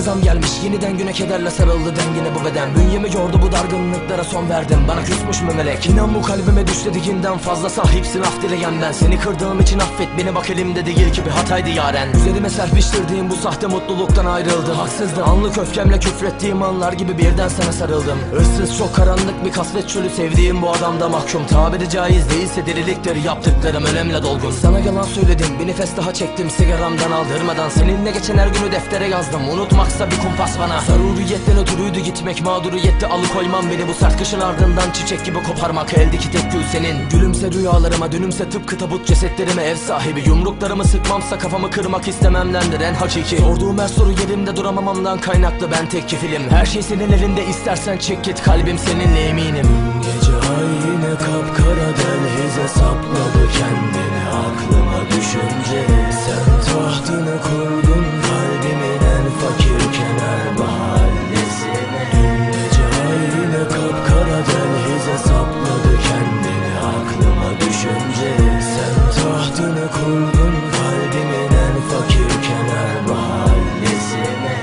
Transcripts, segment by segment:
zam gelmiş, yeniden güne kederle sarıldı dengine bu beden. Bünyemi yordu bu dargınlıklara, son verdim, bana küsmüş mü melek? İnan bu kalbime düş dediğinden fazla sahipsin, af dileyen ben. Seni kırdığım için affet beni, bak elimde değil ki bir hataydı yaren. Üzerime serpiştirdiğim bu sahte mutluluktan ayrıldı. Haksızdı anlık öfkemle küfrettiğim anlar gibi birden sana sarıldım. Issız çok karanlık bir kasvet çölü, sevdiğim bu adamda mahkum. Tabiri caiz değilse deliliktir yaptıklarım, ölemle dolgun. Sana yalan söyledim, bir nefes daha çektim sigaramdan aldırmadan. Seninle geçen her günü deftere yazdım, unutmaksa bir kumpas bana. Zaruriyetten ötürüydü gitmek, mağduriyetti alıkoymam beni. Bu sert kışın ardından çiçek gibi koparmak, eldeki tek gül senin. Gülümse rüyalarıma, dönümse tıpkı tabut cesetlerime ev sahibi. Yumruklarımı sıkmamsa kafamı kırmak istememdendir en hakiki. Sorduğum her soru yerimde duramamamdan kaynaklı, ben tek kefilim. Her şey senin elinde, istersen çek git, kalbim seninle eminim. Gece ay yine kapkara delhize sapladı kendini aklıma düşünce. Sen tahtını kurdun kalbimin en fakir kenar mahallesine. Gece ay yine kapkara delhize sapladı kendini aklıma düşünce. Sen tahtını kurdun kalbimin en fakir kenar mahallesine.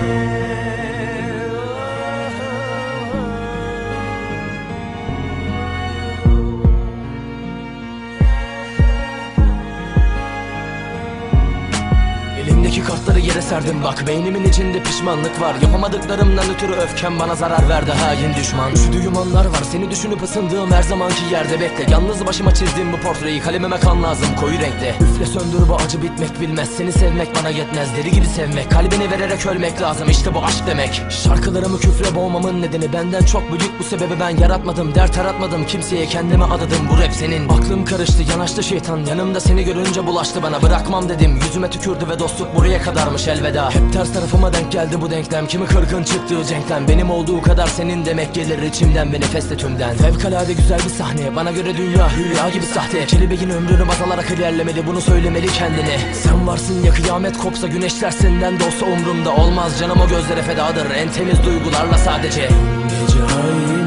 Elimdeki kartları yere serdim bak, beynimin içinde pişmanlık var. Yapamadıklarımdan ötürü öfkem bana zarar verdi, hain düşman. Üşüdüğüm anlar var, seni düşünüp ısındığım her zamanki yerde bekle. Yalnız başıma çizdiğim bu portreyi, kalemime kan lazım koyu renkte. Üfle söndür, bu acı bitmek bilmez. Seni sevmek bana yetmez, deli gibi sevmek. Kalbini vererek ölmek lazım, işte bu aşk demek. Şarkılarımı küfre boğmamın nedeni benden çok büyük, bu sebebi ben yaratmadım. Dert aratmadım kimseye, kendime adadım, bu rap senin. Aklım karıştı, yanaştı şeytan, yanımda seni görünce bulaştı bana. Bırakmam dedim, yüzüme tükürdü ve dostluk buraya kadarmış elveda. Hep ters tarafıma denk geldi bu denklem, kimi kırgın çıktığı cenkten. Benim olduğu kadar senin demek gelir içimden ve nefesle tümden. Fevkalade güzel bir sahne, bana göre dünya hülya gibi sahte. Kelebeğin ömrünü baz alarak ilerlemeli, bunu söylemeli kendine. Sen varsın ya kıyamet kopsa, güneşler senden de olsa umrumda olmaz. Canım o gözlere fedadır, en temiz duygularla sadece. Gece ay